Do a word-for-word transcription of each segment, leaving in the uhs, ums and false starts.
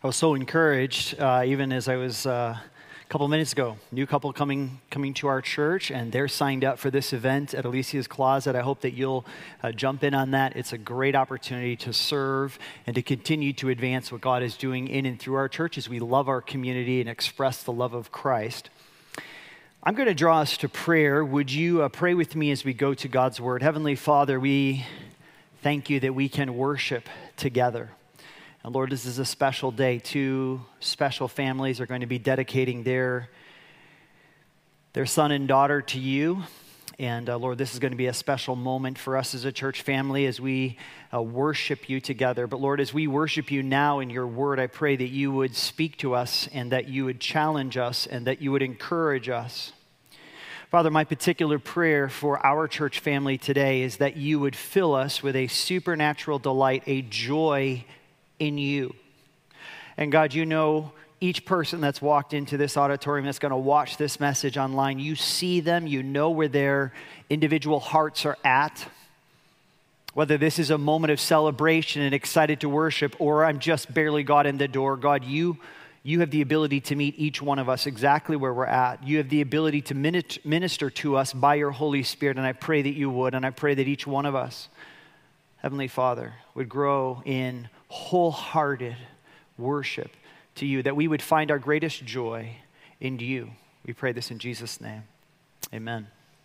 I was so encouraged, uh, even as I was uh, a couple minutes ago, new couple coming coming to our church, and they're signed up for this event at Alicia's Closet. I hope that you'll uh, jump in on that. It's a great opportunity to serve and to continue to advance what God is doing in and through our church as we love our community and express the love of Christ. I'm going to draw us to prayer. Would you uh, pray with me as we go to God's Word? Heavenly Father, we thank you that we can worship together. And Lord, this is a special day. Two special families are going to be dedicating their, their son and daughter to you. And uh, Lord, this is going to be a special moment for us as a church family as we uh, worship you together. But Lord, as we worship you now in your word, I pray that you would speak to us and that you would challenge us and that you would encourage us. Father, my particular prayer for our church family today is that you would fill us with a supernatural delight, a joy in you. And God, you know each person that's walked into this auditorium that's going to watch this message online. You see them, you know where their individual hearts are at. Whether this is a moment of celebration and excited to worship, or I'm just barely got in the door, God, you You have the ability to meet each one of us exactly where we're at. You have the ability to minister to us by your Holy Spirit, and I pray that you would, and I pray that each one of us, Heavenly Father, would grow in wholehearted worship to you, that we would find our greatest joy in you. We pray this in Jesus' name. Amen.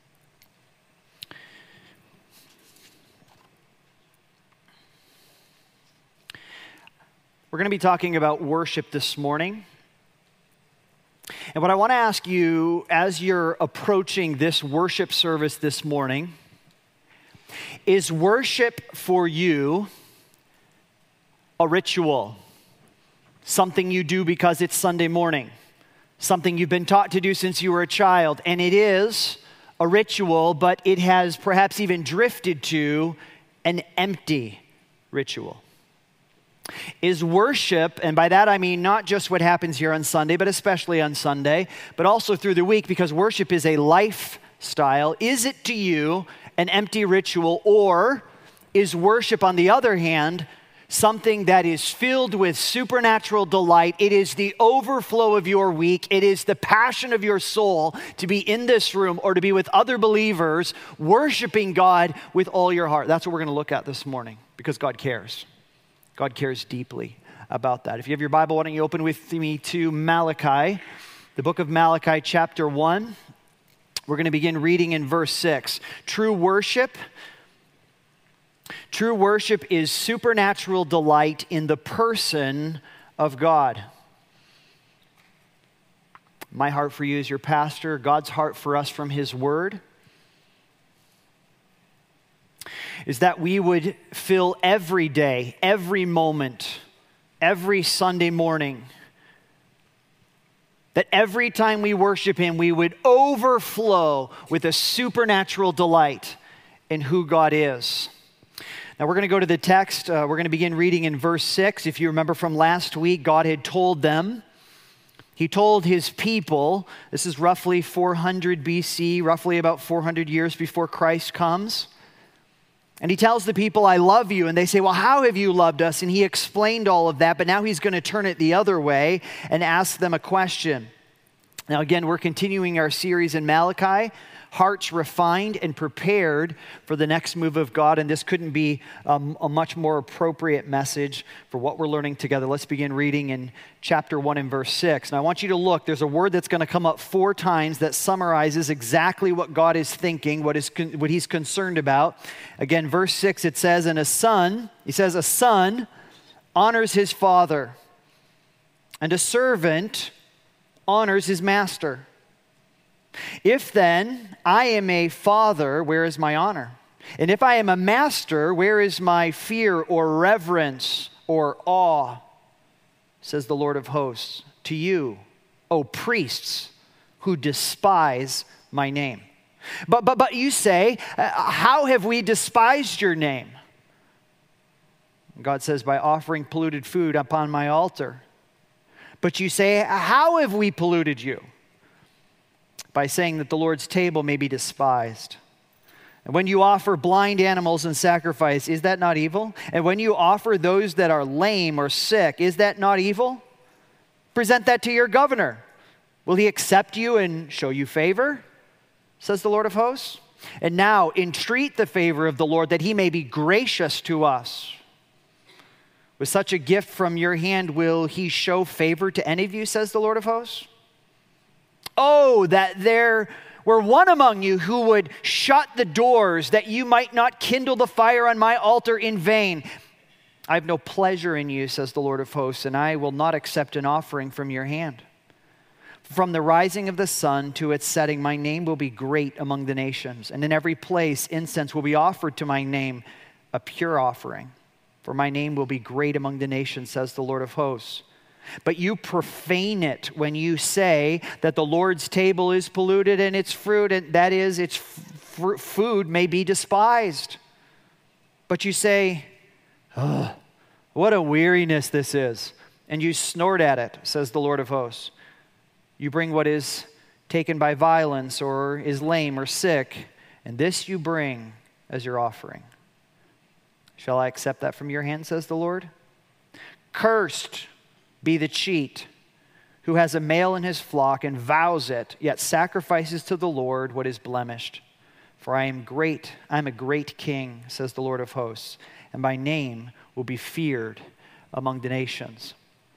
We're going to be talking about worship this morning. And what I want to ask you as you're approaching this worship service this morning, is worship for you a ritual? Something you do because it's Sunday morning? Something you've been taught to do since you were a child? And it is a ritual, but it has perhaps even drifted to an empty ritual. Is worship, and by that I mean not just what happens here on Sunday, but especially on Sunday, but also through the week, because worship is a lifestyle. Is it to you an empty ritual, or is worship, on the other hand, something that is filled with supernatural delight? It is the overflow of your week. It is the passion of your soul to be in this room or to be with other believers, worshiping God with all your heart. That's what we're going to look at this morning, because God cares. God cares deeply about that. If you have your Bible, why don't you open with me to Malachi, the book of Malachi, chapter one. We're going to begin reading in verse six. True worship, true worship is supernatural delight in the person of God. My heart for you as your pastor, God's heart for us from his word, is that we would fill every day, every moment, every Sunday morning, that every time we worship him, we would overflow with a supernatural delight in who God is. Now we're going to go to the text. Uh, we're going to begin reading in verse six. If you remember from last week, God had told them, he told his people, this is roughly four hundred B C, roughly about four hundred years before Christ comes. And he tells the people, I love you. And they say, well, how have you loved us? And he explained all of that, but now he's going to turn it the other way and ask them a question. Now, again, we're continuing our series in Malachi, hearts refined and prepared for the next move of God. And this couldn't be um, a much more appropriate message for what we're learning together. Let's begin reading in chapter one and verse six. Now, I want you to look. There's a word that's going to come up four times that summarizes exactly what God is thinking, what is con- what he's concerned about. Again, verse six, it says, and a son, he says, a son honors his father, and a servant honors his master. If then I am a father, where is my honor? And if I am a master, where is my fear or reverence or awe? Says the Lord of hosts, to you, O priests, who despise my name. But but but you say, how have we despised your name? God says, by offering polluted food upon my altar. But you say, how have we polluted you? By saying that the Lord's table may be despised. And when you offer blind animals in sacrifice, is that not evil? And when you offer those that are lame or sick, is that not evil? Present that to your governor. Will he accept you and show you favor? Says the Lord of hosts. And now entreat the favor of the Lord that he may be gracious to us. With such a gift from your hand, will he show favor to any of you, says the Lord of hosts? Oh, that there were one among you who would shut the doors, that you might not kindle the fire on my altar in vain. I have no pleasure in you, says the Lord of hosts, and I will not accept an offering from your hand. From the rising of the sun to its setting, my name will be great among the nations, and in every place incense will be offered to my name, a pure offering. For my name will be great among the nations, says the Lord of hosts. But you profane it when you say that the Lord's table is polluted and its fruit, and that is, its f- food may be despised. But you say, oh, what a weariness this is. And you snort at it, says the Lord of hosts. You bring what is taken by violence or is lame or sick, and this you bring as your offering. Shall I accept that from your hand, says the Lord? Cursed be the cheat who has a male in his flock and vows it, yet sacrifices to the Lord what is blemished. For I am great, I am a great king, says the Lord of hosts, and my name will be feared among the nations.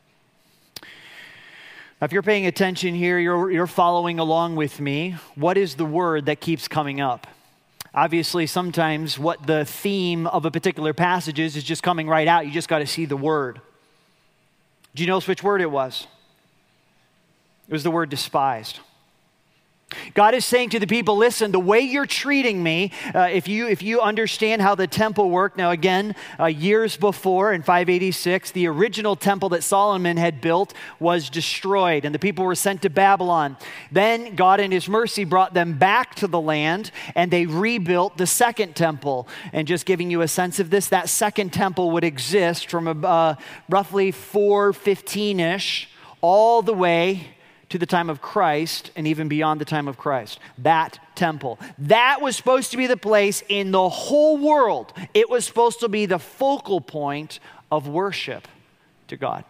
Now, if you're paying attention here, you're, you're following along with me. What is the word that keeps coming up? Obviously, sometimes what the theme of a particular passage is is just coming right out. You just got to see the word. Do you notice which word it was? It was the word despised. God is saying to the people, listen, the way you're treating me, uh, if you if you understand how the temple worked, now again, uh, years before in five eighty-six, the original temple that Solomon had built was destroyed and the people were sent to Babylon. Then God in his mercy brought them back to the land and they rebuilt the second temple. And just giving you a sense of this, that second temple would exist from uh, roughly four fifteen-ish all the way to the time of Christ and even beyond the time of Christ. That temple. That was supposed to be the place in the whole world. It was supposed to be the focal point of worship to God.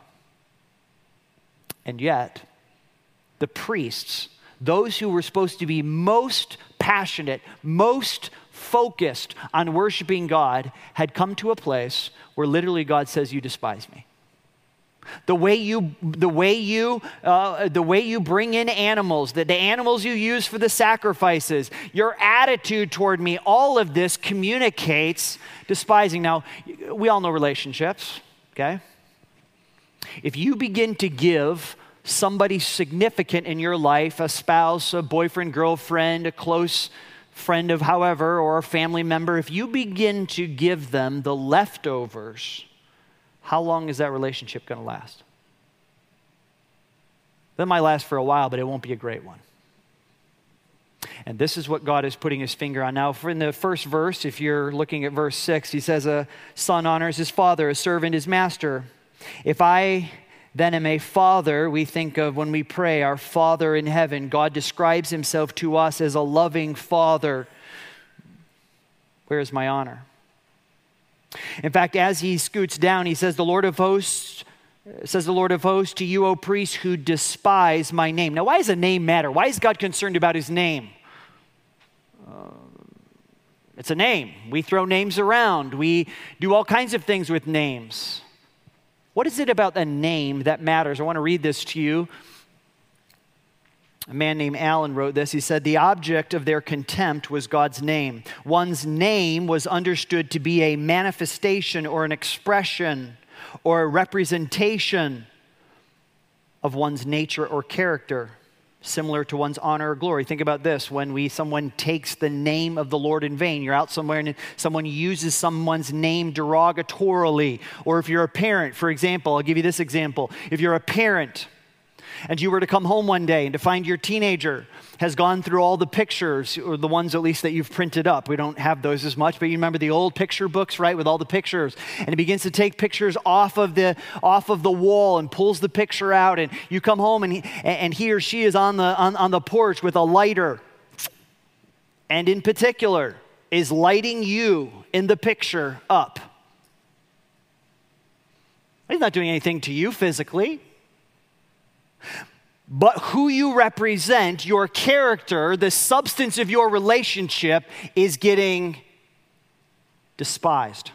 And yet, the priests, those who were supposed to be most passionate, most focused on worshiping God, had come to a place where literally God says, you despise me. The way you, the way you, uh, the way you bring in animals, the, the animals you use for the sacrifices, your attitude toward me, all of this communicates despising. Now, we all know relationships, okay? If you begin to give somebody significant in your life, a spouse, a boyfriend, girlfriend, a close friend of however, or a family member, if you begin to give them the leftovers, how long is that relationship going to last? That might last for a while, but it won't be a great one. And this is what God is putting his finger on. Now, for in the first verse, if you're looking at verse six, he says, a son honors his father, a servant his master. If I then am a father, we think of when we pray, our Father in heaven. God describes himself to us as a loving father. Where is my honor? In fact, as he scoots down, he says, the Lord of hosts, says the Lord of hosts, to you, O priests who despise my name. Now, why does a name matter? Why is God concerned about his name? Uh, it's a name. We throw names around. We do all kinds of things with names. What is it about a name that matters? I want to read this to you. A man named Allen wrote this. He said, the object of their contempt was God's name. One's name was understood to be a manifestation or an expression or a representation of one's nature or character, similar to one's honor or glory. Think about this. When we someone takes the name of the Lord in vain, you're out somewhere and someone uses someone's name derogatorily. Or if you're a parent, for example, I'll give you this example. If you're a parent, and you were to come home one day and to find your teenager has gone through all the pictures, or the ones at least that you've printed up. We don't have those as much, but you remember the old picture books, right, with all the pictures. And he begins to take pictures off of the off of the wall and pulls the picture out. And you come home and he, and he or she is on the on, on the porch with a lighter, and in particular is lighting you in the picture up. He's not doing anything to you physically. But who you represent, your character, the substance of your relationship is getting despised.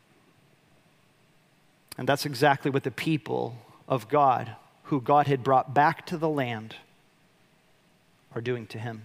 And that's exactly what the people of God, who God had brought back to the land, are doing to him.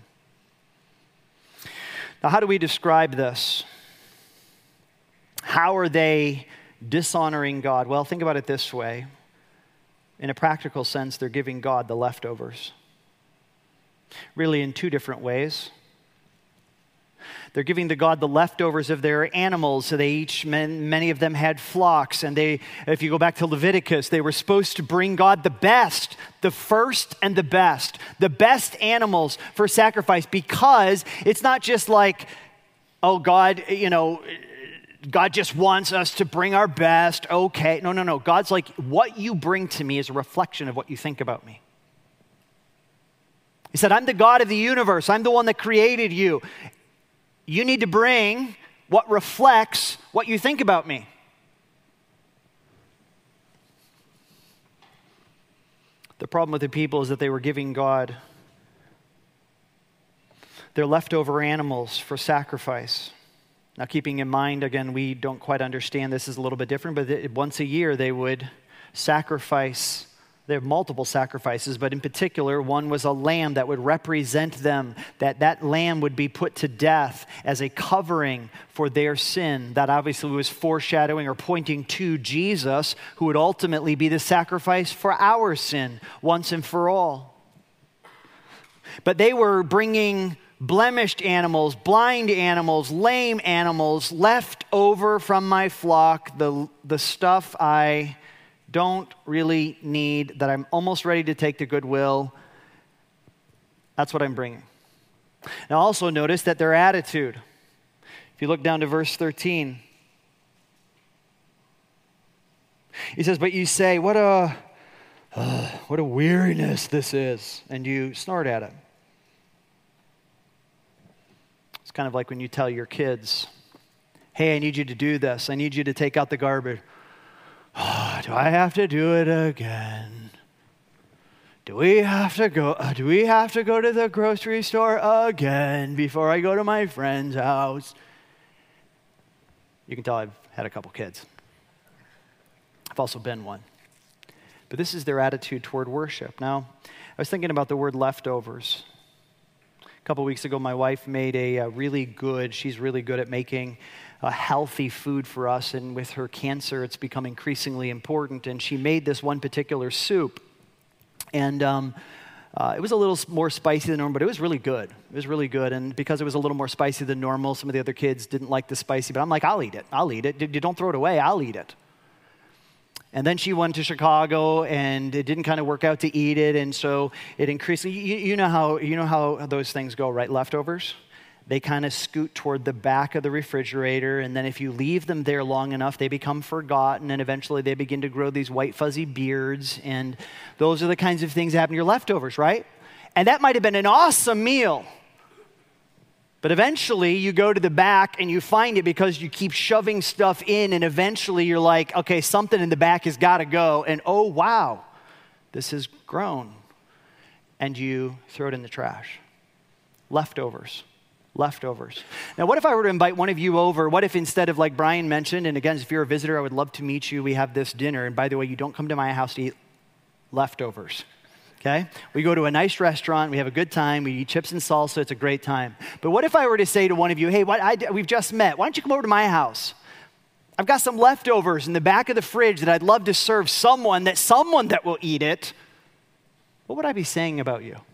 Now, how do we describe this? How are they dishonoring God? Well, think about it this way. In a practical sense, they're giving God the leftovers. Really, in two different ways. They're giving to God the leftovers of their animals. So they each, many of them had flocks. And they, if you go back to Leviticus, they were supposed to bring God the best, the first and the best, the best animals for sacrifice, because it's not just like, oh, God, you know, God just wants us to bring our best. Okay. No, no, no. God's like, what you bring to me is a reflection of what you think about me. He said, I'm the God of the universe. I'm the one that created you. You need to bring what reflects what you think about me. The problem with the people is that they were giving God their leftover animals for sacrifice. Now, keeping in mind, again, we don't quite understand, this is a little bit different, but once a year they would sacrifice. They have multiple sacrifices, but in particular, one was a lamb that would represent them, that that lamb would be put to death as a covering for their sin. That obviously was foreshadowing or pointing to Jesus, who would ultimately be the sacrifice for our sin once and for all. But they were bringing blemished animals, blind animals, lame animals, left over from my flock, the, the stuff I don't really need, that I'm almost ready to take to Goodwill. That's what I'm bringing. Now also notice that their attitude, if you look down to verse thirteen, he says, but you say, what a, uh, what a weariness this is, and you snort at it. It's kind of like when you tell your kids, hey, I need you to do this. I need you to take out the garbage. Oh, do I have to do it again? Do we have to go, uh, do we have to go to the grocery store again before I go to my friend's house? You can tell I've had a couple kids. I've also been one. But this is their attitude toward worship. Now, I was thinking about the word leftovers. A couple weeks ago, my wife made a, a really good, she's really good at making a healthy food for us, and with her cancer, it's become increasingly important, and she made this one particular soup, and um, uh, it was a little more spicy than normal, but it was really good. It was really good, and because it was a little more spicy than normal, some of the other kids didn't like the spicy, but I'm like, I'll eat it. I'll eat it. You don't throw it away. I'll eat it. And then she went to Chicago, and it didn't kind of work out to eat it, and so it increased. You, you know how you know how those things go, right? Leftovers, they kind of scoot toward the back of the refrigerator, and then if you leave them there long enough, they become forgotten, and eventually they begin to grow these white fuzzy beards, and those are the kinds of things that happen to your leftovers, right? And that might have been an awesome meal. But eventually you go to the back and you find it because you keep shoving stuff in, and eventually you're like, okay, something in the back has got to go, and oh, wow, this has grown. And you throw it in the trash. Leftovers. Leftovers. Now, what if I were to invite one of you over? What if instead of, like Brian mentioned, and again, if you're a visitor, I would love to meet you. We have this dinner, and by the way, you don't come to my house to eat leftovers. Okay? We go to a nice restaurant, we have a good time, we eat chips and salsa, it's a great time. But what if I were to say to one of you, hey, what, I, we've just met, why don't you come over to my house? I've got some leftovers in the back of the fridge that I'd love to serve someone that someone that will eat it. What would I be saying about you?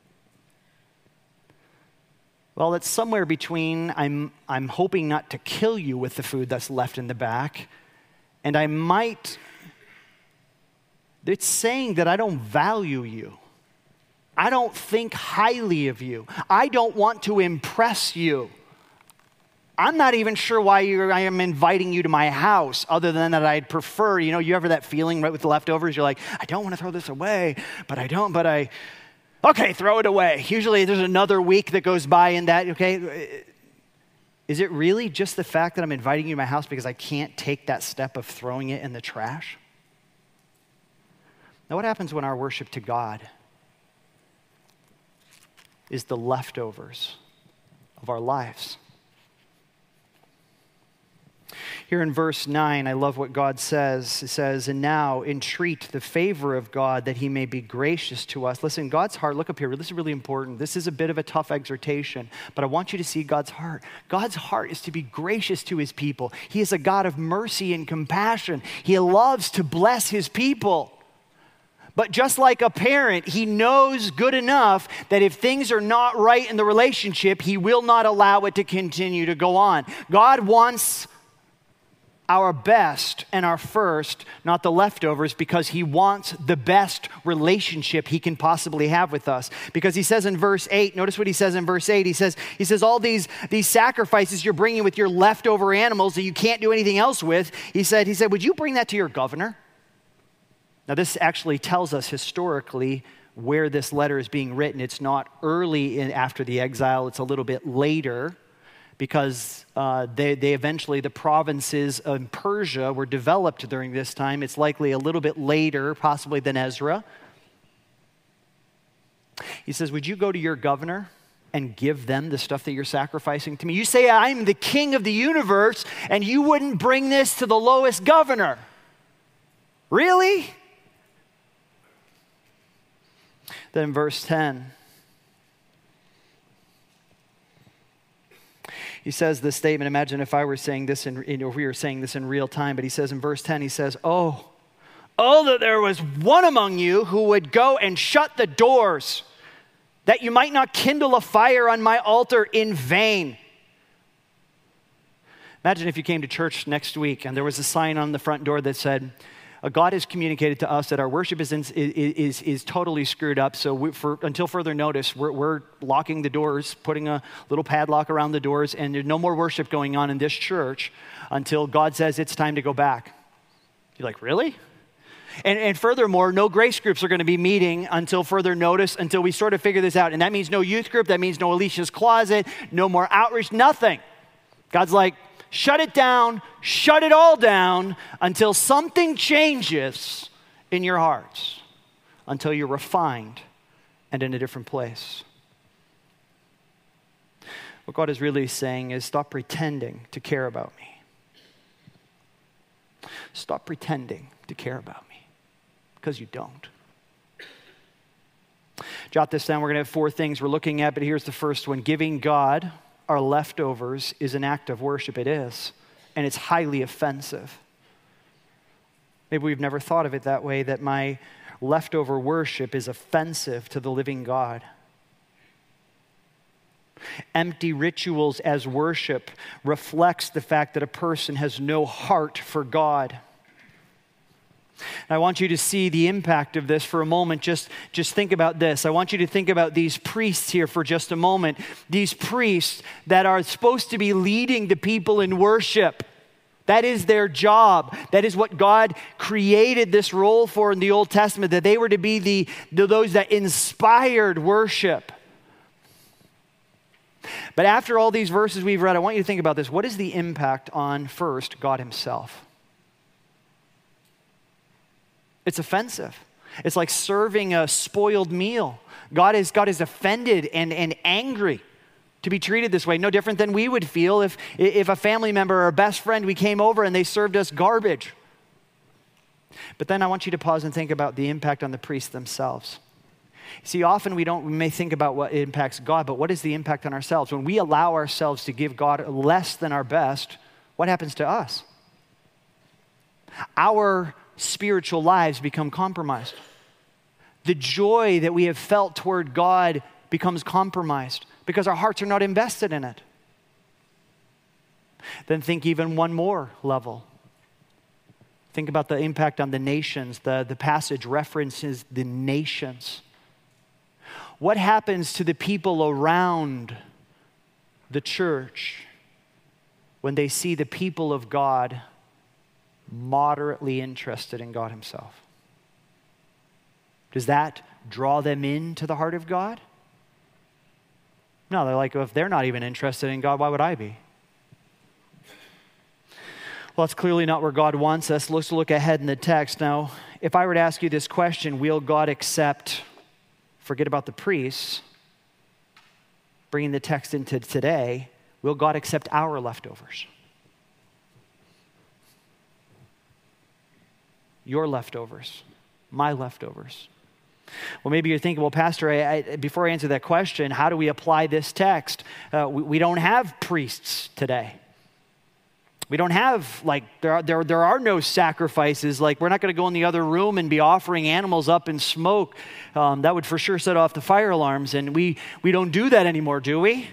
Well, it's somewhere between I'm, I'm hoping not to kill you with the food that's left in the back, and I might... It's saying that I don't value you. I don't think highly of you. I don't want to impress you. I'm not even sure why you're, I am inviting you to my house, other than that I'd prefer, you know, you ever that feeling right with the leftovers? You're like, I don't want to throw this away, but I don't, but I, okay, throw it away. Usually there's another week that goes by in that, okay? Is it really just the fact that I'm inviting you to my house because I can't take that step of throwing it in the trash? Now, what happens when our worship to God is the leftovers of our lives? Here in verse nine, I love what God says. It says, and now entreat the favor of God that he may be gracious to us. Listen, God's heart, look up here, this is really important. This is a bit of a tough exhortation, but I want you to see God's heart. God's heart is to be gracious to his people. He is a God of mercy and compassion. He loves to bless his people. But just like a parent, he knows good enough that if things are not right in the relationship, he will not allow it to continue to go on. God wants our best and our first, not the leftovers, because he wants the best relationship he can possibly have with us. Because he says in verse eight, notice what he says in verse eight, he says, he says, all these, these sacrifices you're bringing with your leftover animals that you can't do anything else with, he said, he said, would you bring that to your governor? Now this actually tells us historically where this letter is being written. It's not early in, after the exile, it's a little bit later, because uh, they, they eventually, the provinces of Persia were developed during this time. It's likely a little bit later, possibly than Ezra. He says, would you go to your governor and give them the stuff that you're sacrificing to me? You say, I'm the king of the universe, and you wouldn't bring this to the lowest governor. Really? Then in verse ten, he says this statement. Imagine if I were saying this, in, if we were saying this in real time, but he says in verse ten, he says, oh, oh, that there was one among you who would go and shut the doors, that you might not kindle a fire on my altar in vain. Imagine if you came to church next week and there was a sign on the front door that said, God has communicated to us that our worship is, in, is, is totally screwed up, so we, for, until further notice, we're, we're locking the doors, putting a little padlock around the doors, and there's no more worship going on in this church until God says it's time to go back. You're like, really? And, and furthermore, no grace groups are going to be meeting until further notice, until we sort of figure this out. And that means no youth group, that means no Alicia's Closet, no more outreach, nothing. God's like, shut it down, shut it all down until something changes in your hearts, until you're refined and in a different place. What God is really saying is stop pretending to care about me. Stop pretending to care about me, because you don't. Jot this down. We're going to have four things we're looking at, but here's the first one. Giving God our leftovers is an act of worship. It is. And it's highly offensive. Maybe we've never thought of it that way, that my leftover worship is offensive to the living God. Empty rituals as worship reflects the fact that a person has no heart for God. And I want you to see the impact of this for a moment. Just, just think about this. I want you to think about these priests here for just a moment. These priests that are supposed to be leading the people in worship. That is their job. That is what God created this role for in the Old Testament, that they were to be the, the those that inspired worship. But after all these verses we've read, I want you to think about this. What is the impact on, first, God himself? It's offensive. It's like serving a spoiled meal. God is, God is offended and, and angry to be treated this way. No different than we would feel if, if a family member or a best friend, we came over and they served us garbage. But then I want you to pause and think about the impact on the priests themselves. See, often we don't, we may think about what impacts God, but what is the impact on ourselves? When we allow ourselves to give God less than our best, what happens to us? Our spiritual lives become compromised. The joy that we have felt toward God becomes compromised because our hearts are not invested in it. Then think even one more level. Think about the impact on the nations. The, the passage references the nations. What happens to the people around the church when they see the people of God moderately interested in God himself? Does that draw them into the heart of God? No, they're like, well, if they're not even interested in God, why would I be? Well, that's clearly not where God wants us. Let's look ahead in the text now. if I were to ask you this question, will God accept, forget about the priests, bringing the text into today, will God accept our leftovers? Your leftovers, my leftovers. Well, maybe you're thinking, well, Pastor, I, I, before I answer that question, how do we apply this text? Uh, we, we don't have priests today. We don't have, like, there are, there, there are no sacrifices. Like, we're not going to go in the other room and be offering animals up in smoke. Um, that would for sure set off the fire alarms. And we, we don't do that anymore, do we?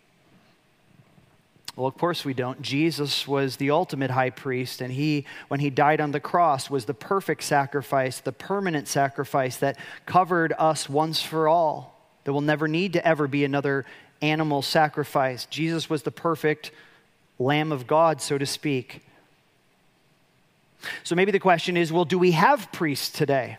Well, of course we don't. Jesus was the ultimate high priest, and he, when he died on the cross, was the perfect sacrifice, the permanent sacrifice that covered us once for all. There will never need to ever be another animal sacrifice. Jesus was the perfect Lamb of God, so to speak. So maybe the question is, well, do we have priests today?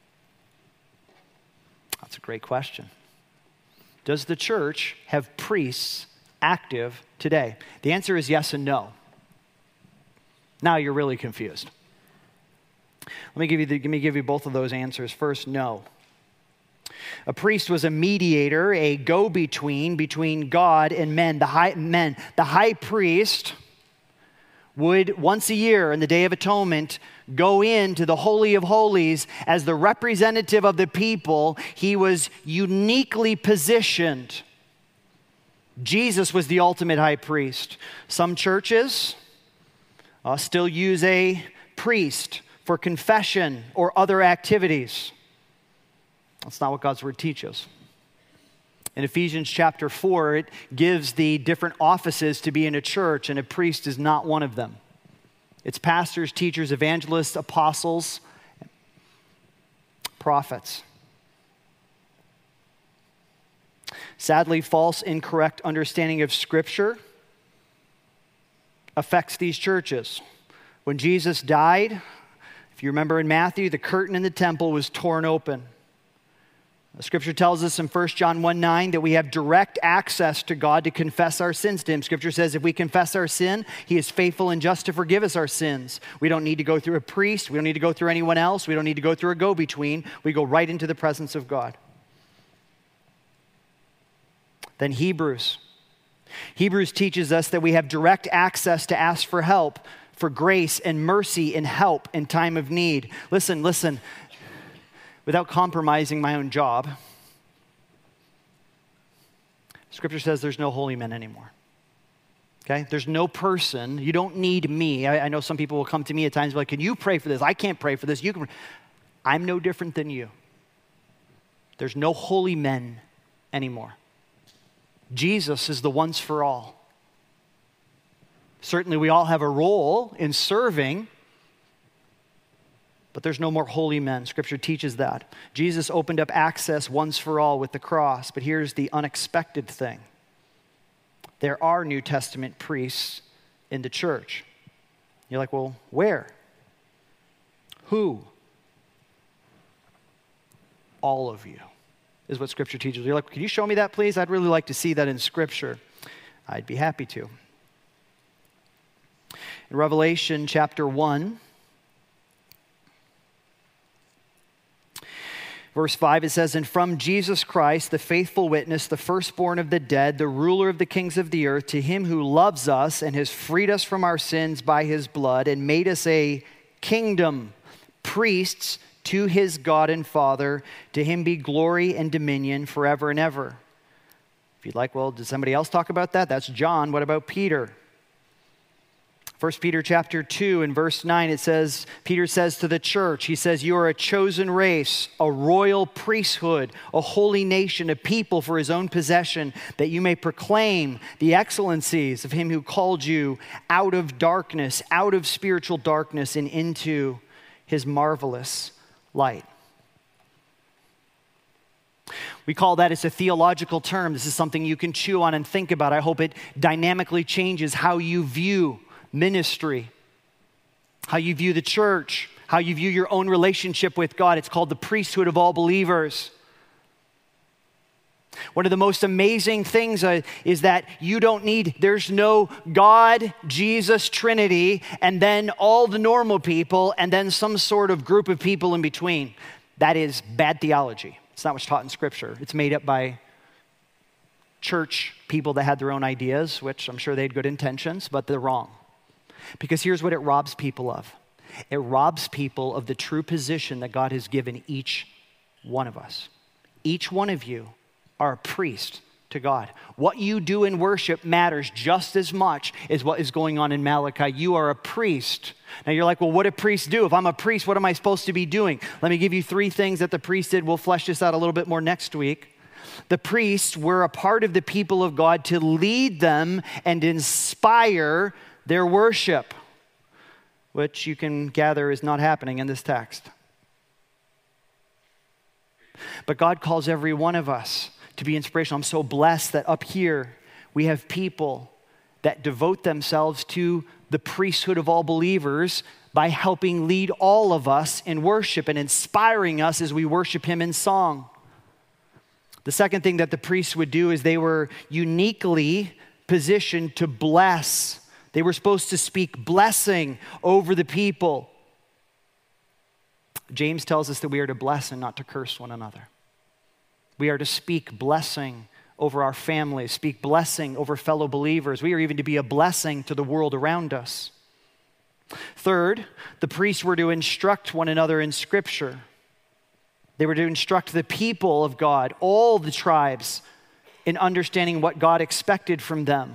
That's a great question. Does the church have priests active today? The answer is yes and no. Now you're really confused. Let me give you the, let me give you both of those answers. First, no. A priest was a mediator, a go-between between God and men. The high men, the high priest would once a year in the Day of Atonement go into the Holy of Holies as the representative of the people. He was uniquely positioned. Jesus was the ultimate high priest. Some churches uh, still use a priest for confession or other activities. That's not what God's word teaches. In Ephesians chapter four, it gives the different offices to be in a church, and a priest is not one of them. It's pastors, teachers, evangelists, apostles, prophets. Sadly, false, incorrect understanding of Scripture affects these churches. When Jesus died, if you remember in Matthew, the curtain in the temple was torn open. The Scripture tells us in First John one nine that we have direct access to God to confess our sins to Him. Scripture says if we confess our sin, He is faithful and just to forgive us our sins. We don't need to go through a priest. We don't need to go through anyone else. We don't need to go through a go-between. We go right into the presence of God. Then Hebrews. Hebrews teaches us that we have direct access to ask for help, for grace and mercy and help in time of need. Listen, listen. Without compromising my own job, Scripture says there's no holy men anymore. Okay? There's no person. You don't need me. I, I know some people will come to me at times like, can you pray for this? I can't pray for this. You can. I'm no different than you. There's no holy men anymore. Jesus is the once for all. Certainly we all have a role in serving, but there's no more holy men. Scripture teaches that. Jesus opened up access once for all with the cross, but here's the unexpected thing. There are New Testament priests in the church. You're like, well, where? Who? All of you is what Scripture teaches. You're like, can you show me that, please? I'd really like to see that in Scripture. I'd be happy to. In Revelation chapter one, verse five, it says, and from Jesus Christ, the faithful witness, the firstborn of the dead, the ruler of the kings of the earth, to him who loves us and has freed us from our sins by his blood and made us a kingdom, priests to his God and Father, to him be glory and dominion forever and ever. If you'd like, well, did somebody else talk about that? That's John. What about Peter? First Peter chapter two and verse nine, it says, Peter says to the church, he says, you are a chosen race, a royal priesthood, a holy nation, a people for his own possession, that you may proclaim the excellencies of him who called you out of darkness, out of spiritual darkness and into his marvelous light. We call that, it's a theological term. This is something you can chew on and think about. I hope it dynamically changes how you view ministry, how you view the church, how you view your own relationship with God. It's called the priesthood of all believers. One of the most amazing things uh, is that you don't need, there's no God, Jesus, Trinity, and then all the normal people, and then some sort of group of people in between. That is bad theology. It's not what's taught in Scripture. It's made up by church people that had their own ideas, which I'm sure they had good intentions, but they're wrong. Because here's what it robs people of. It robs people of the true position that God has given each one of us. Each one of you are a priest to God. What you do in worship matters just as much as what is going on in Malachi. You are a priest. Now you're like, well, what do priests do? If I'm a priest, what am I supposed to be doing? Let me give you three things that the priest did. We'll flesh this out a little bit more next week. The priests were a part of the people of God to lead them and inspire their worship, which you can gather is not happening in this text. But God calls every one of us to be inspirational. I'm so blessed that up here we have people that devote themselves to the priesthood of all believers by helping lead all of us in worship and inspiring us as we worship Him in song. The second thing that the priests would do is they were uniquely positioned to bless. They were supposed to speak blessing over the people. James tells us that we are to bless and not to curse one another. We are to speak blessing over our families, speak blessing over fellow believers. We are even to be a blessing to the world around us. Third, the priests were to instruct one another in Scripture. They were to instruct the people of God, all the tribes, in understanding what God expected from them.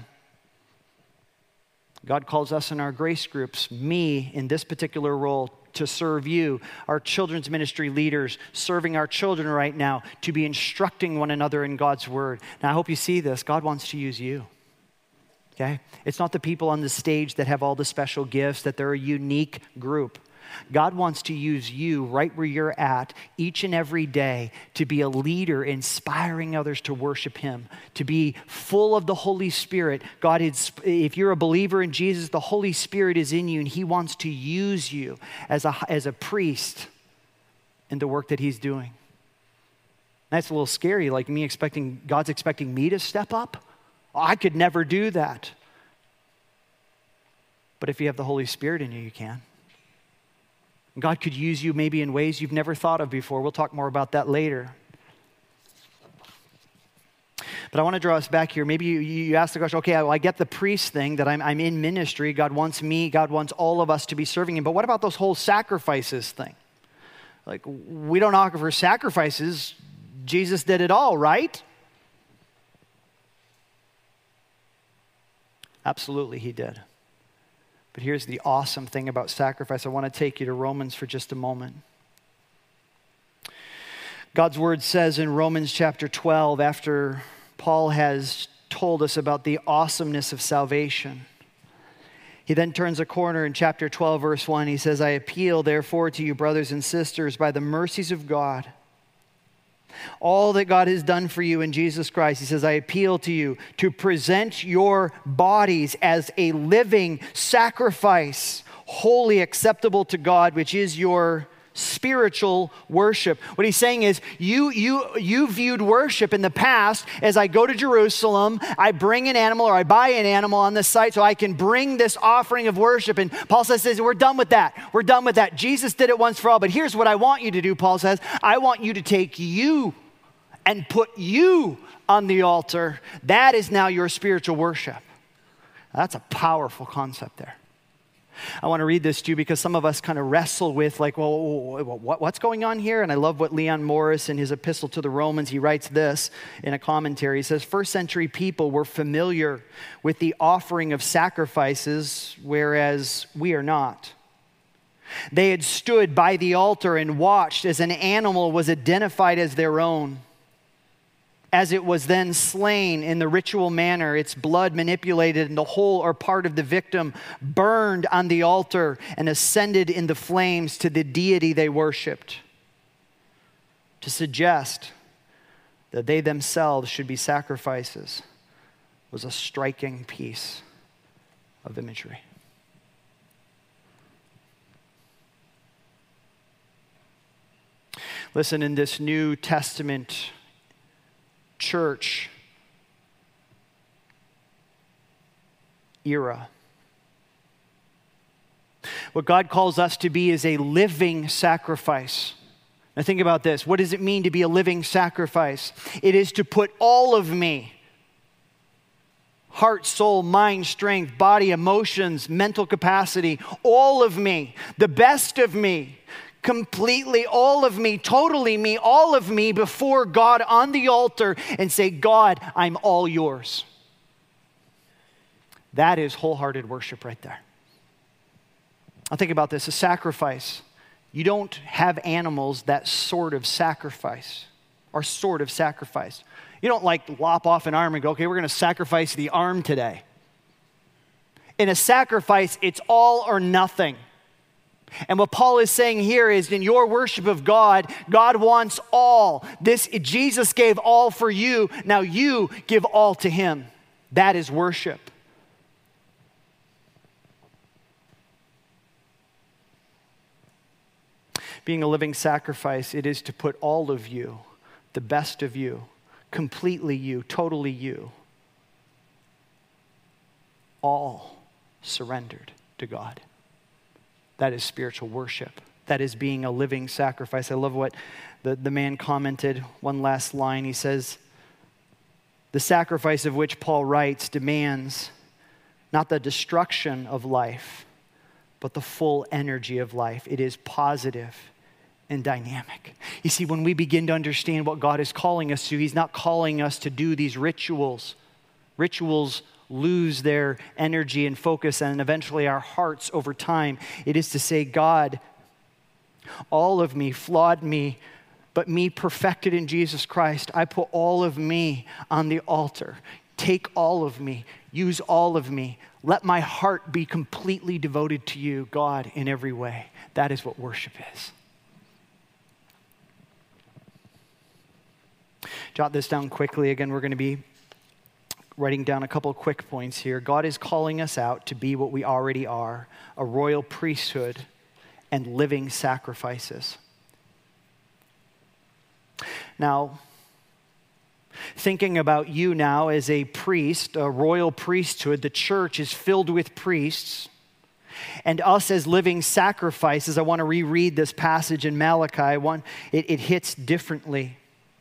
God calls us in our grace groups, me in this particular role, to serve you, our children's ministry leaders, serving our children right now, to be instructing one another in God's word. Now, I hope you see this. God wants to use you. Okay? It's not the people on the stage that have all the special gifts, that they're a unique group. God wants to use you right where you're at each and every day to be a leader, inspiring others to worship Him, to be full of the Holy Spirit. God, is, if you're a believer in Jesus, the Holy Spirit is in you, and He wants to use you as a, as a priest in the work that He's doing. That's a little scary, like me expecting, God's expecting me to step up. I could never do that. But if you have the Holy Spirit in you, you can. God could use you maybe in ways you've never thought of before. We'll talk more about that later. But I want to draw us back here. Maybe you, you ask the question, okay, well, I get the priest thing, that I'm, I'm in ministry. God wants me, God wants all of us to be serving Him. But what about those whole sacrifices thing? Like, we don't offer sacrifices. Jesus did it all, right? Absolutely, He did. But here's the awesome thing about sacrifice. I want to take you to Romans for just a moment. God's word says in Romans chapter twelve, after Paul has told us about the awesomeness of salvation, he then turns a corner in chapter twelve, verse one. He says, I appeal, therefore, to you, brothers and sisters, by the mercies of God, all that God has done for you in Jesus Christ. He says, I appeal to you to present your bodies as a living sacrifice, wholly acceptable to God, which is your spiritual worship. What he's saying is, you you you viewed worship in the past as I go to Jerusalem, I bring an animal or I buy an animal on the site so I can bring this offering of worship. And Paul says, we're done with that. We're done with that. Jesus did it once for all. But here's what I want you to do, Paul says. I want you to take you and put you on the altar. That is now your spiritual worship. That's a powerful concept there. I want to read this to you because some of us kind of wrestle with like, well, what's going on here? And I love what Leon Morris in his epistle to the Romans, he writes this in a commentary. He says, first century people were familiar with the offering of sacrifices, whereas we are not. They had stood by the altar and watched as an animal was identified as their own. As it was then slain in the ritual manner, its blood manipulated and the whole or part of the victim burned on the altar and ascended in the flames to the deity they worshiped. To suggest that they themselves should be sacrifices was a striking piece of imagery. Listen, in this New Testament church era. What God calls us to be is a living sacrifice. Now think about this. What does it mean to be a living sacrifice? It is to put all of me, heart, soul, mind, strength, body, emotions, mental capacity, all of me, the best of me, completely all of me, totally me, all of me before God on the altar and say, God, I'm all yours. That is wholehearted worship right there. I'll think about this, a sacrifice. You don't have animals that sort of sacrifice, or sort of sacrifice. You don't like lop off an arm and go, okay, we're going to sacrifice the arm today. In a sacrifice, it's all or nothing. And what Paul is saying here is in your worship of God, God wants all. This, Jesus gave all for you. Now you give all to him. That is worship. Being a living sacrifice, it is to put all of you, the best of you, completely you, totally you, all surrendered to God. That is spiritual worship. That is being a living sacrifice. I love what the, the man commented, one last line. He says, the sacrifice of which Paul writes demands not the destruction of life, but the full energy of life. It is positive and dynamic. You see, when we begin to understand what God is calling us to, he's not calling us to do these rituals. Rituals lose their energy and focus, and eventually our hearts over time. It is to say, God, all of me, flawed me, but me perfected in Jesus Christ. I put all of me on the altar. Take all of me. Use all of me. Let my heart be completely devoted to you, God, in every way. That is what worship is. Jot this down quickly. Again, we're going to be writing down a couple of quick points here. God is calling us out to be what we already are, a royal priesthood and living sacrifices. Now, thinking about you now as a priest, a royal priesthood, the church is filled with priests, and us as living sacrifices. I want to reread this passage in Malachi. One, it, it hits differently.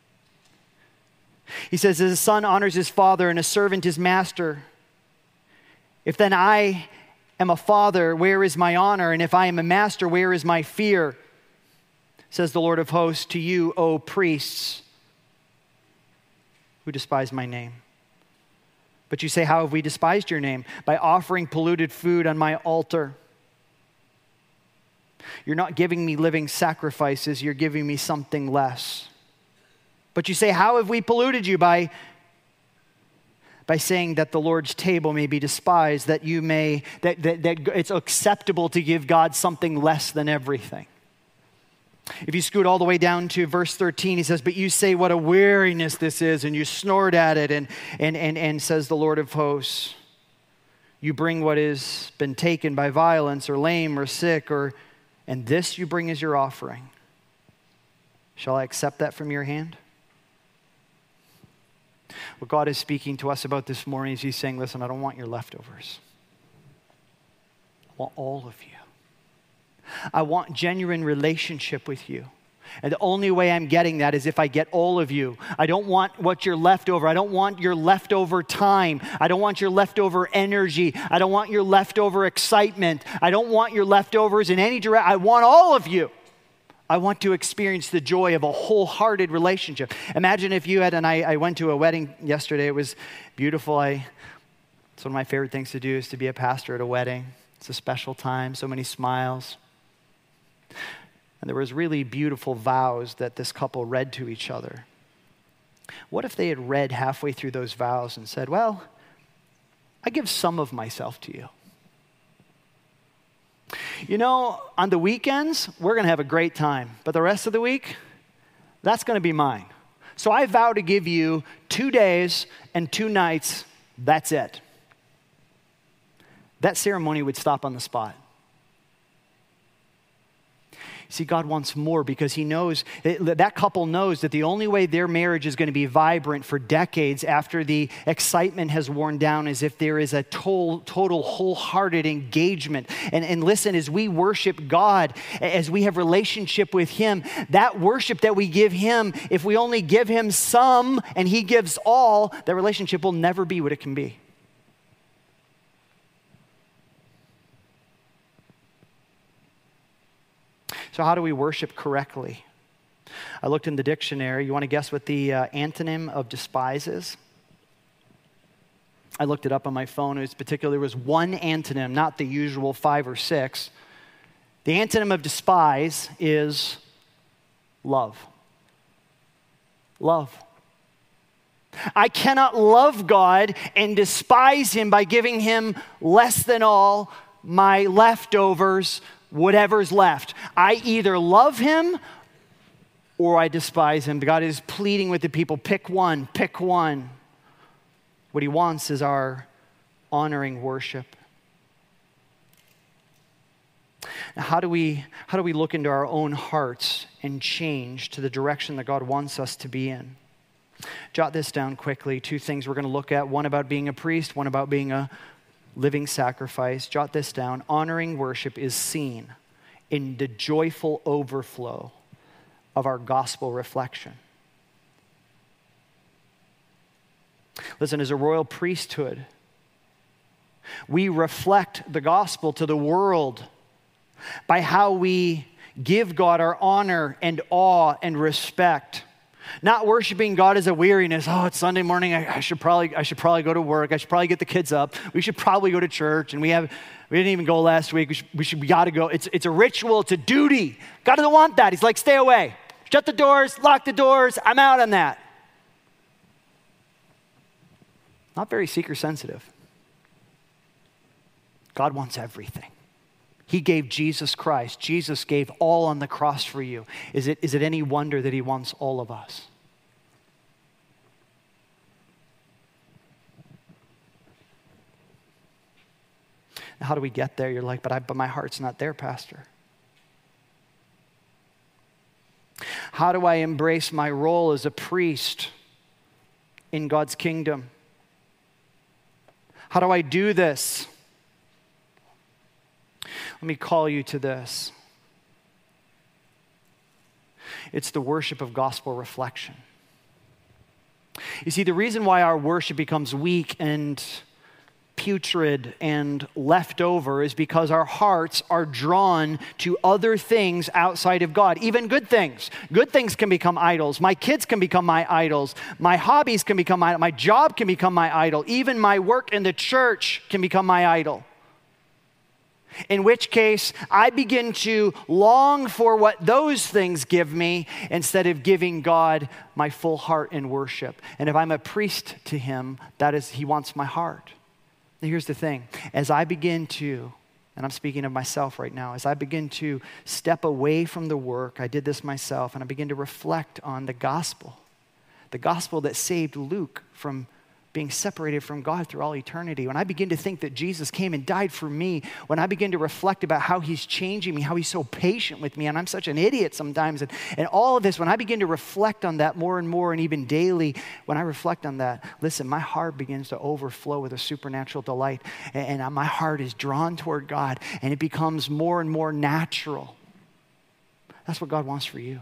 He says, as a son honors his father and a servant his master, if then I am a father, where is my honor? And if I am a master, where is my fear? Says the Lord of hosts, to you, O priests, who despise my name. But you say, how have we despised your name? By offering polluted food on my altar. You're not giving me living sacrifices, you're giving me something less. But you say, how have we polluted you? By, by saying that the Lord's table may be despised, that you may, that, that, that it's acceptable to give God something less than everything. If you scoot all the way down to verse thirteen, he says, but you say what a weariness this is, and you snort at it, and, and, and, and says the Lord of hosts, you bring what has been taken by violence, or lame, or sick, or, and this you bring as your offering. Shall I accept that from your hand? What God is speaking to us about this morning is he's saying, listen, I don't want your leftovers. I want all of you. I want genuine relationship with you. And the only way I'm getting that is if I get all of you. I don't want what you're left over. I don't want your leftover time. I don't want your leftover energy. I don't want your leftover excitement. I don't want your leftovers in any direction. I want all of you. I want to experience the joy of a wholehearted relationship. Imagine if you had, and I, I went to a wedding yesterday. It was beautiful. I, it's one of my favorite things to do is to be a pastor at a wedding. It's a special time, so many smiles. And there was really beautiful vows that this couple read to each other. What if they had read halfway through those vows and said, well, I give some of myself to you. You know, on the weekends, we're going to have a great time. But the rest of the week, that's going to be mine. So I vow to give you two days and two nights. That's it. That ceremony would stop on the spot. See, God wants more because he knows, that couple knows that the only way their marriage is going to be vibrant for decades after the excitement has worn down is if there is a total, total wholehearted engagement. And, and listen, as we worship God, as we have relationship with him, that worship that we give him, if we only give him some and he gives all, that relationship will never be what it can be. So how do we worship correctly? I looked in the dictionary. You want to guess what the uh, antonym of despise is? I looked it up on my phone. It was particularly, there was one antonym, not the usual five or six. The antonym of despise is love. Love. I cannot love God and despise him by giving him less than all, my leftovers, whatever's left. I either love him or I despise him. God is pleading with the people, pick one, pick one. What he wants is our honoring worship. Now, how do we, how do we look into our own hearts and change to the direction that God wants us to be in? Jot this down quickly. Two things we're going to look at. One about being a priest, one about being a living sacrifice. Jot this down. Honoring worship is seen in the joyful overflow of our gospel reflection. Listen, as a royal priesthood, we reflect the gospel to the world by how we give God our honor and awe and respect. Not worshiping God as a weariness. Oh, it's Sunday morning. I, I should probably I should probably go to work. I should probably get the kids up. We should probably go to church. And we have we didn't even go last week. We should we, should, we got to go. It's it's a ritual. It's a duty. God doesn't want that. He's like, stay away. Shut the doors. Lock the doors. I'm out on that. Not very seeker sensitive. God wants everything. He gave Jesus Christ. Jesus gave all on the cross for you. Is it, is it any wonder that he wants all of us? Now, how do we get there? You're like, but, I, but my heart's not there, Pastor. How do I embrace my role as a priest in God's kingdom? How do I do this? Let me call you to this. It's the worship of gospel reflection. You see, the reason why our worship becomes weak and putrid and left over is because our hearts are drawn to other things outside of God, even good things. Good things can become idols. My kids can become my idols. My hobbies can become my, my job can become my idol. Even my work in the church can become my idol. In which case, I begin to long for what those things give me instead of giving God my full heart in worship. And if I'm a priest to him, that is, he wants my heart. Now, here's the thing. As I begin to, and I'm speaking of myself right now, as I begin to step away from the work, I did this myself, and I begin to reflect on the gospel, the gospel that saved Luke from being separated from God through all eternity. When I begin to think that Jesus came and died for me, when I begin to reflect about how he's changing me, how he's so patient with me, and I'm such an idiot sometimes, and, and all of this, when I begin to reflect on that more and more, and even daily, when I reflect on that, listen, my heart begins to overflow with a supernatural delight, and, and my heart is drawn toward God, and it becomes more and more natural. That's what God wants for you.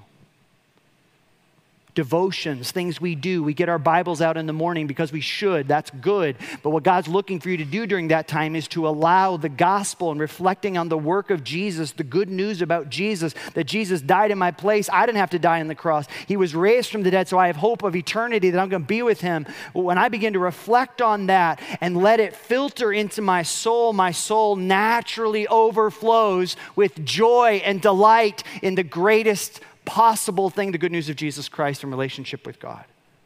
Devotions, things we do. We get our Bibles out in the morning because we should. That's good. But what God's looking for you to do during that time is to allow the gospel and reflecting on the work of Jesus, the good news about Jesus, that Jesus died in my place. I didn't have to die on the cross. He was raised from the dead, so I have hope of eternity that I'm going to be with him. But when I begin to reflect on that and let it filter into my soul, my soul naturally overflows with joy and delight in the greatest possible thing, the good news of Jesus Christ in relationship with God.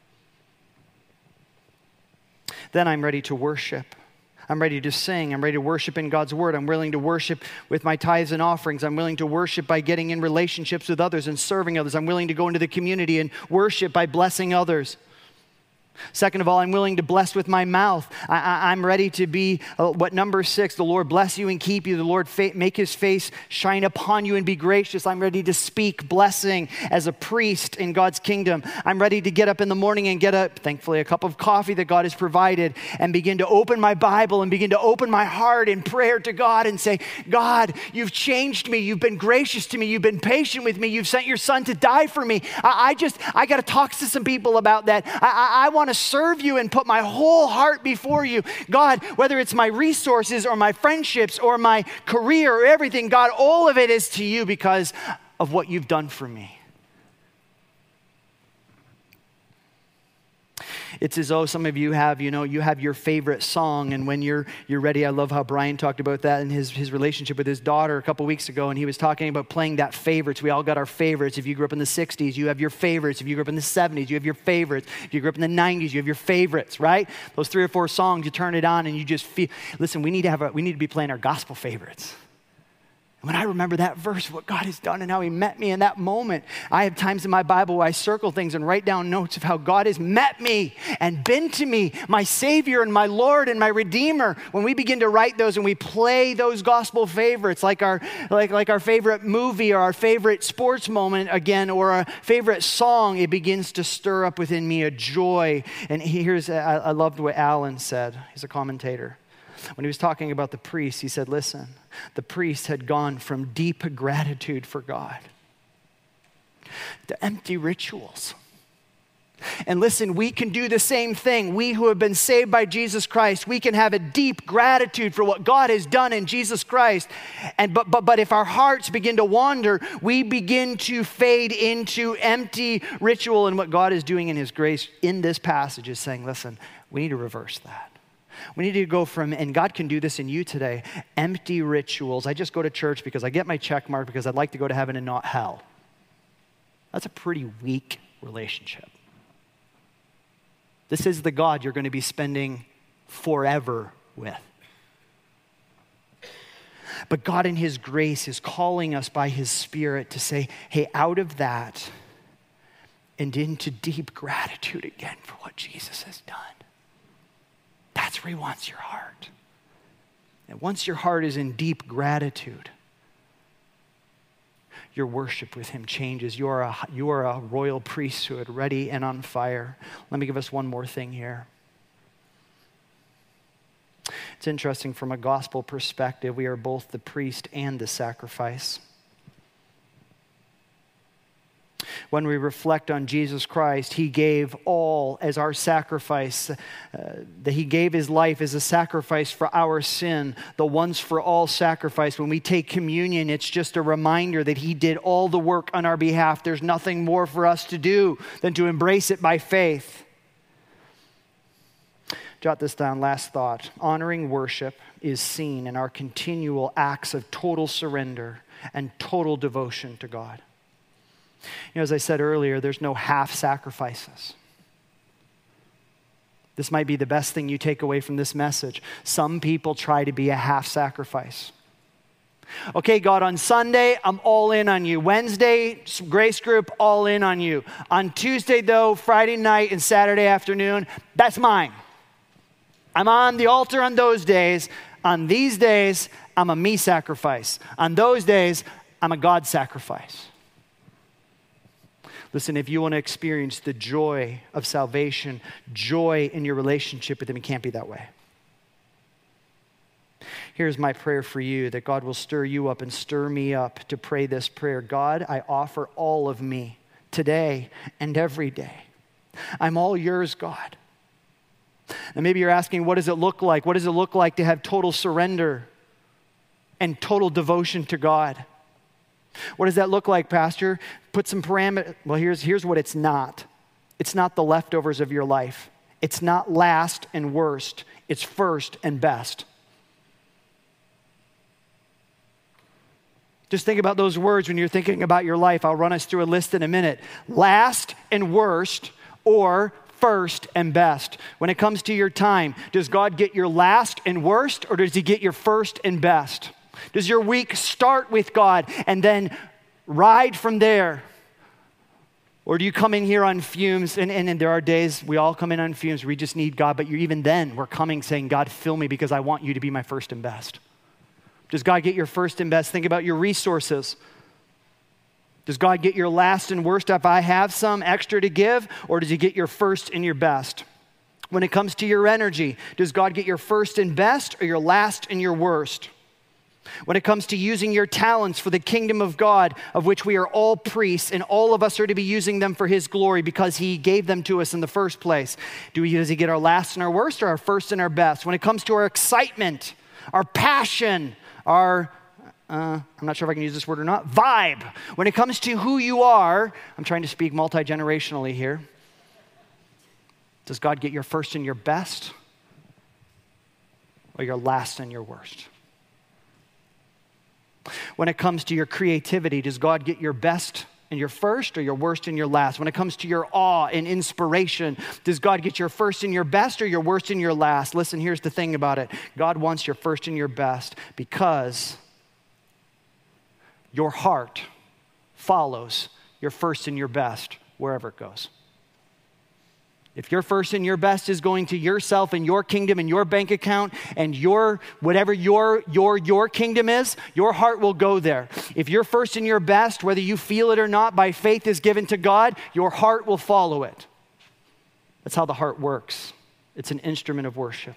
Then I'm ready to worship. I'm ready to sing. I'm ready to worship in God's word. I'm willing to worship with my tithes and offerings. I'm willing to worship by getting in relationships with others and serving others. I'm willing to go into the community and worship by blessing others. Second of all, I'm willing to bless with my mouth. I, I, I'm ready to be, uh, what number six, the Lord bless you and keep you. The Lord fa- make his face shine upon you and be gracious. I'm ready to speak blessing as a priest in God's kingdom. I'm ready to get up in the morning and get up, thankfully, a cup of coffee that God has provided, and begin to open my Bible and begin to open my heart in prayer to God and say, God, you've changed me. You've been gracious to me. You've been patient with me. You've sent your son to die for me. I, I just, I got to talk to some people about that. I, I, I want to serve you and put my whole heart before you. God, whether it's my resources or my friendships or my career or everything, God, all of it is to you because of what you've done for me. It's as though some of you have, you know, you have your favorite song, and when you're you're ready, I love how Brian talked about that in his, his relationship with his daughter a couple weeks ago, and he was talking about playing that favorites. We all got our favorites. If you grew up in the sixties, you have your favorites. If you grew up in the seventies, you have your favorites. If you grew up in the nineties, you have your favorites, right? Those three or four songs, you turn it on and you just feel, listen, we need to have a, we need to be playing our gospel favorites. When I remember that verse, what God has done and how he met me in that moment, I have times in my Bible where I circle things and write down notes of how God has met me and been to me, my Savior and my Lord and my Redeemer. When we begin to write those and we play those gospel favorites, like our, like, like our favorite movie or our favorite sports moment again, or a favorite song, it begins to stir up within me a joy. And here's, I, I loved what Alan said. He's a commentator. When he was talking about the priest, he said, listen, the priest had gone from deep gratitude for God to empty rituals. And listen, we can do the same thing. We who have been saved by Jesus Christ, we can have a deep gratitude for what God has done in Jesus Christ. And but but but if our hearts begin to wander, we begin to fade into empty ritual. And what God is doing in his grace in this passage is saying, listen, we need to reverse that. We need to go from, and God can do this in you today, empty rituals. I just go to church because I get my check mark because I'd like to go to heaven and not hell. That's a pretty weak relationship. This is the God you're going to be spending forever with. But God in his grace is calling us by his Spirit to say, hey, out of that and into deep gratitude again for what Jesus has done. That's where he wants your heart. And once your heart is in deep gratitude, your worship with him changes. You are a, you are a royal priesthood, ready and on fire. Let me give us one more thing here. It's interesting from a gospel perspective, we are both the priest and the sacrifice. When we reflect on Jesus Christ, he gave all as our sacrifice. Uh, that he gave his life as a sacrifice for our sin, the once for all sacrifice. When we take communion, it's just a reminder that he did all the work on our behalf. There's nothing more for us to do than to embrace it by faith. Jot this down, last thought. Honoring worship is seen in our continual acts of total surrender and total devotion to God. You know, as I said earlier, there's no half sacrifices. This might be the best thing you take away from this message. Some people try to be a half sacrifice. Okay, God, on Sunday, I'm all in on you. Wednesday, Grace Group, all in on you. On Tuesday, though, Friday night and Saturday afternoon, that's mine. I'm on the altar on those days. On these days, I'm a me sacrifice. On those days, I'm a God sacrifice. Listen, if you want to experience the joy of salvation, joy in your relationship with him, it can't be that way. Here's my prayer for you, that God will stir you up and stir me up to pray this prayer. God, I offer all of me today and every day. I'm all yours, God. And maybe you're asking, what does it look like? What does it look like to have total surrender and total devotion to God? What does that look like, Pastor? Put some parameters. Well, here's, here's what it's not. It's not the leftovers of your life. It's not last and worst. It's first and best. Just think about those words when you're thinking about your life. I'll run us through a list in a minute. Last and worst, or first and best. When it comes to your time, does God get your last and worst, or does he get your first and best? Does your week start with God and then ride from there? Or do you come in here on fumes? And, and, and there are days we all come in on fumes. We just need God. But you're, even then, we're coming saying, God, fill me because I want you to be my first and best. Does God get your first and best? Think about your resources. Does God get your last and worst if I have some extra to give? Or does he get your first and your best? When it comes to your energy, does God get your first and best or your last and your worst? When it comes to using your talents for the kingdom of God, of which we are all priests, and all of us are to be using them for his glory because he gave them to us in the first place, do we, does he get our last and our worst or our first and our best? When it comes to our excitement, our passion, our, uh, I'm not sure if I can use this word or not, vibe. When it comes to who you are, I'm trying to speak multi-generationally here. Does God get your first and your best or your last and your worst? When it comes to your creativity, does God get your best and your first or your worst and your last? When it comes to your awe and inspiration, does God get your first and your best or your worst and your last? Listen, here's the thing about it. God wants your first and your best because your heart follows your first and your best wherever it goes. If your first and your best is going to yourself and your kingdom and your bank account and your whatever your your your kingdom is, your heart will go there. If your first and your best, whether you feel it or not, by faith is given to God, your heart will follow it. That's how the heart works. It's an instrument of worship.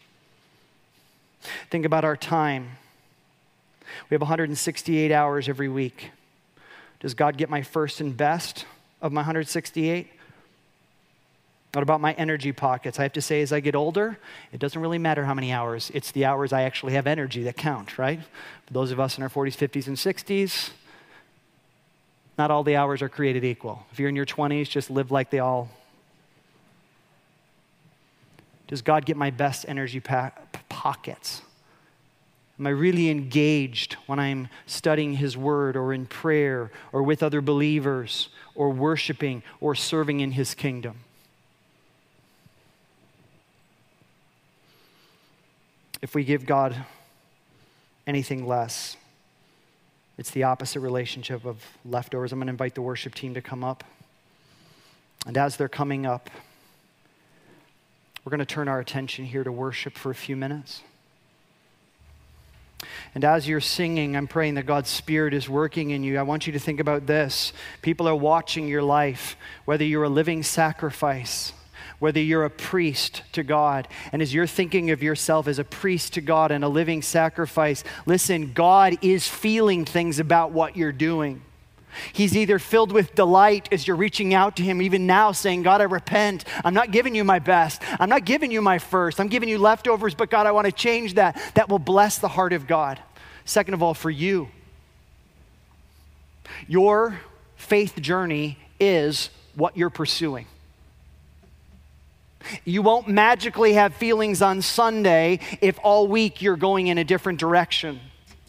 Think about our time. We have one hundred sixty-eight hours every week. Does God get my first and best of my one hundred sixty-eight? What about my energy pockets? I have to say, as I get older, it doesn't really matter how many hours. It's the hours I actually have energy that count, right? For those of us in our forties, fifties, and sixties, not all the hours are created equal. If you're in your twenties, just live like they all. Does God get my best energy pa- pockets? Am I really engaged when I'm studying his word or in prayer or with other believers or worshiping or serving in his kingdom? If we give God anything less, it's the opposite relationship of leftovers. I'm going to invite the worship team to come up. And as they're coming up, we're going to turn our attention here to worship for a few minutes. And as you're singing, I'm praying that God's Spirit is working in you. I want you to think about this. People are watching your life, whether you're a living sacrifice, whether you're a priest to God. And as you're thinking of yourself as a priest to God and a living sacrifice, listen, God is feeling things about what you're doing. He's either filled with delight as you're reaching out to him even now saying, God, I repent. I'm not giving you my best. I'm not giving you my first. I'm giving you leftovers, but God, I want to change that. That will bless the heart of God. Second of all, for you, your faith journey is what you're pursuing. You won't magically have feelings on Sunday if all week you're going in a different direction.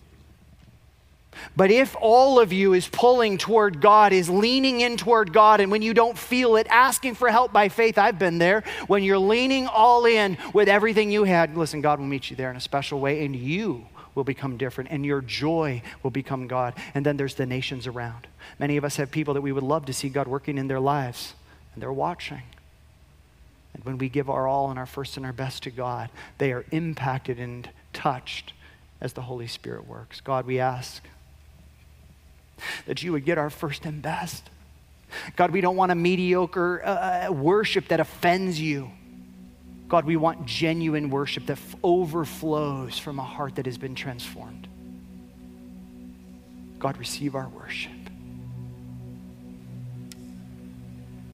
But if all of you is pulling toward God, is leaning in toward God, and when you don't feel it, asking for help by faith, I've been there. When you're leaning all in with everything you had, listen, God will meet you there in a special way, and you will become different, and your joy will become God. And then there's the nations around. Many of us have people that we would love to see God working in their lives, and they're watching. And when we give our all and our first and our best to God, they are impacted and touched as the Holy Spirit works. God, we ask that you would get our first and best. God, we don't want a mediocre uh, worship that offends you. God, we want genuine worship that f- overflows from a heart that has been transformed. God, receive our worship.